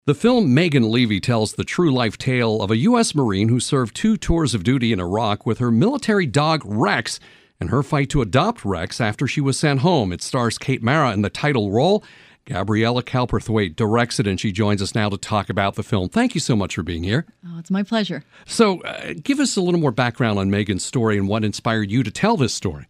The film Megan Levy tells the true life tale of a U.S. Marine who served 2 tours of duty in Iraq with her military dog Rex and her fight to adopt Rex after she was sent home. It stars Kate Mara in the title role. Gabriella Cowperthwaite directs it, and she joins us now to talk about the film. Thank you so much for being here. Oh, it's my pleasure. So give us a little more background on Megan's story and what inspired you to tell this story.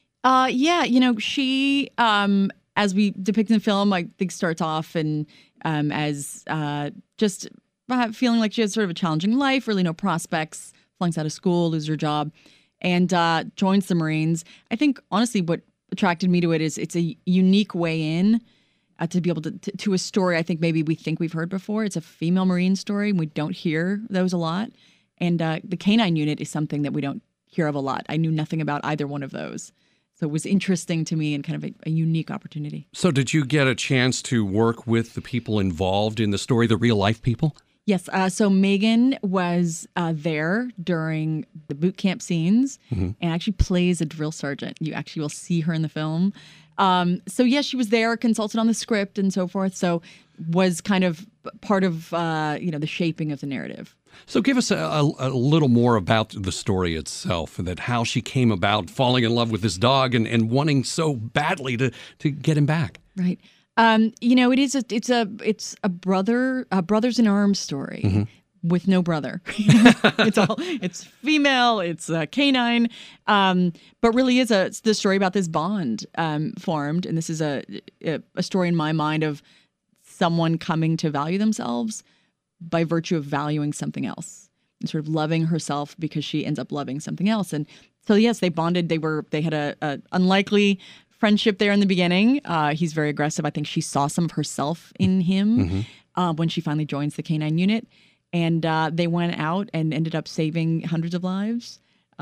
She, as we depict in the film, I think starts off as just feeling like she has sort of a challenging life, really no prospects, flunks out of school, loses her job, and joins the Marines. I think, honestly, what attracted me to it is it's a unique way in to be able to a story I think maybe we think we've heard before. It's a female Marine story, and we don't hear those a lot. And the Canine Unit is something that we don't hear of a lot. I knew nothing about either one of those. So it was interesting to me and kind of a unique opportunity. So did you get a chance to work with the people involved in the story, the real-life people? Yes. So Megan was there during the boot camp scenes and actually plays a drill sergeant. You actually will see her in the film. She was there, consulted on the script and so forth. So was kind of part of, the shaping of the narrative. So give us a little more about the story itself, that how she came about falling in love with this dog and wanting so badly to get him back. Right. It's a brothers in arms story with no brother. It's female, it's canine, but really is the story about this bond formed, and this is a story in my mind of someone coming to value themselves by virtue of valuing something else and sort of loving herself because she ends up loving something else. And so, yes, they bonded. They had a unlikely friendship there in the beginning. He's very aggressive. I think she saw some of herself in him when she finally joins the Canine Unit. And they went out and ended up saving hundreds of lives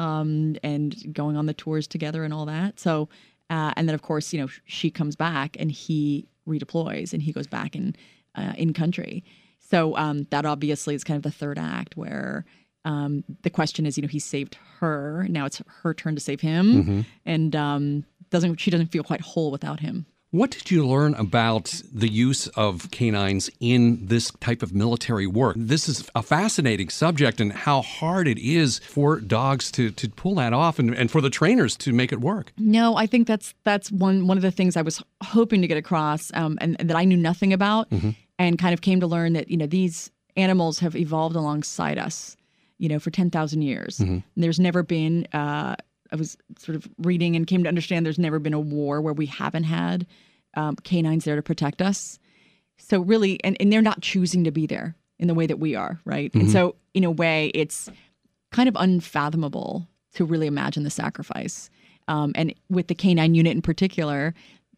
and going on the tours together and all that. So, and then, of course, she comes back and he redeploys and he goes back in country. So that obviously is kind of the third act where the question is, he saved her. Now it's her turn to save him. And she doesn't feel quite whole without him. What did you learn about the use of canines in this type of military work? This is a fascinating subject, and how hard it is for dogs to pull that off and for the trainers to make it work. No, I think that's one of the things I was hoping to get across and that I knew nothing about. And kind of came to learn that, these animals have evolved alongside us, for 10,000 years. There's never been, I was sort of reading and came to understand there's never been a war where we haven't had canines there to protect us. So really, and they're not choosing to be there in the way that we are, right? And so in a way, it's kind of unfathomable to really imagine the sacrifice. And with the Canine Unit in particular,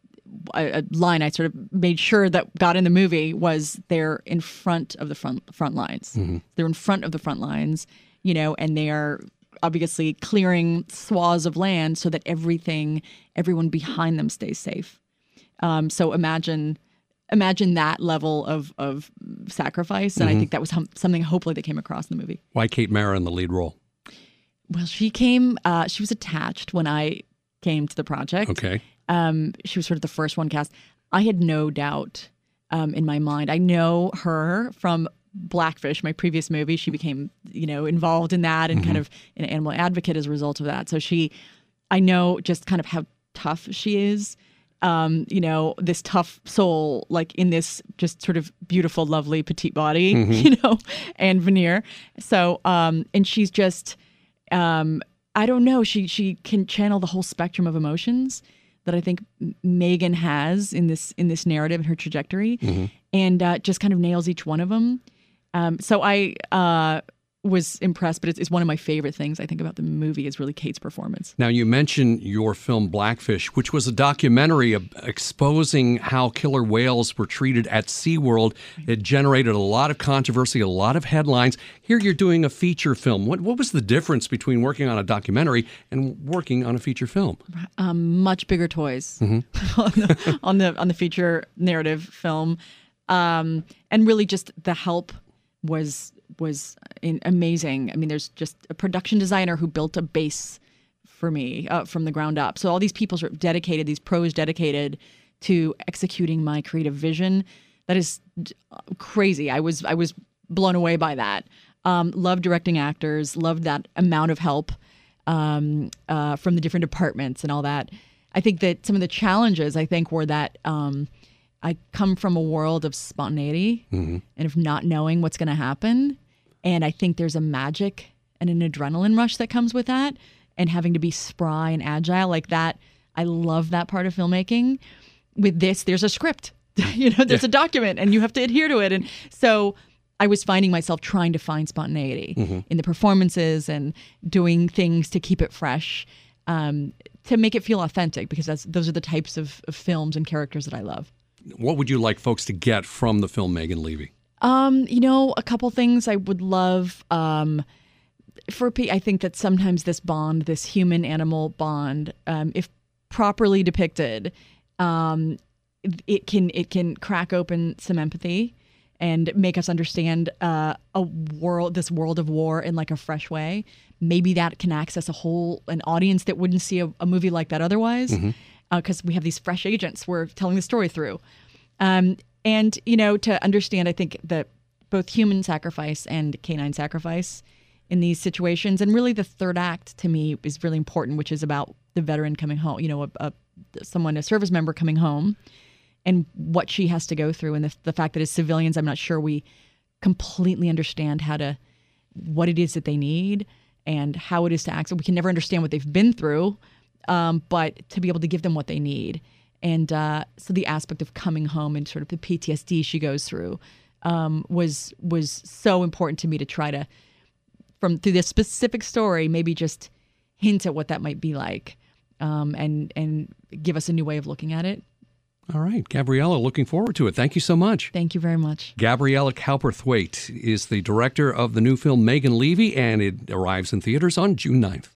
a line I sort of made sure that got in the movie was they're in front of the front lines. They're in front of the front lines, and they are obviously clearing swaths of land so that everyone behind them stays safe. So imagine that level of sacrifice, and I think that was something hopefully they came across in the movie. Why Kate Mara in the lead role? Well, she was attached when I came to the project. Okay. She was sort of the first one cast. I had no doubt in my mind. I know her from Blackfish, my previous movie. She became, involved in that and kind of an animal advocate as a result of that. So I know just kind of how tough she is. This tough soul, like in this just sort of beautiful, lovely petite body, and veneer. So, and she's just, I don't know, she can channel the whole spectrum of emotions that I think Megan has in this narrative and her trajectory, and just kind of nails each one of them. So I was impressed, but it's one of my favorite things I think about the movie is really Kate's performance. Now, you mentioned your film Blackfish, which was a documentary exposing how killer whales were treated at SeaWorld. It generated a lot of controversy, a lot of headlines. Here you're doing a feature film. What was the difference between working on a documentary and working on a feature film? Much bigger toys on the feature narrative film. And really just the help was amazing. I mean, there's just a production designer who built a base for me from the ground up. So all these people sort of dedicated, these pros dedicated to executing my creative vision. is crazy. I was blown away by that. Loved directing actors. Loved that amount of help from the different departments and all that. I think that some of the challenges were that I come from a world of spontaneity and of not knowing what's going to happen, and I think there's a magic and an adrenaline rush that comes with that, and having to be spry and agile like that. I love that part of filmmaking. With this, there's a script, there's a document, and you have to adhere to it. And so I was finding myself trying to find spontaneity in the performances and doing things to keep it fresh, to make it feel authentic, because those are the types of films and characters that I love. What would you like folks to get from the film Megan Levy? A couple things I would love. I think that sometimes this bond, this human-animal bond, if properly depicted, it can crack open some empathy and make us understand this world of war in like a fresh way. Maybe that can access an audience that wouldn't see a movie like that otherwise, because we have these fresh agents we're telling the story through. And to understand, I think that both human sacrifice and canine sacrifice in these situations, and really the third act to me is really important, which is about the veteran coming home, a service member coming home, and what she has to go through, and the fact that as civilians, I'm not sure we completely understand what it is that they need and how it is to access. We can never understand what they've been through, but to be able to give them what they need. And so the aspect of coming home and sort of the PTSD she goes through was so important to me to try to, through this specific story, maybe just hint at what that might be like, and give us a new way of looking at it. All right, Gabriella, looking forward to it. Thank you so much. Thank you very much. Gabriella Cowperthwaite is the director of the new film Megan Levy, and it arrives in theaters on June 9th.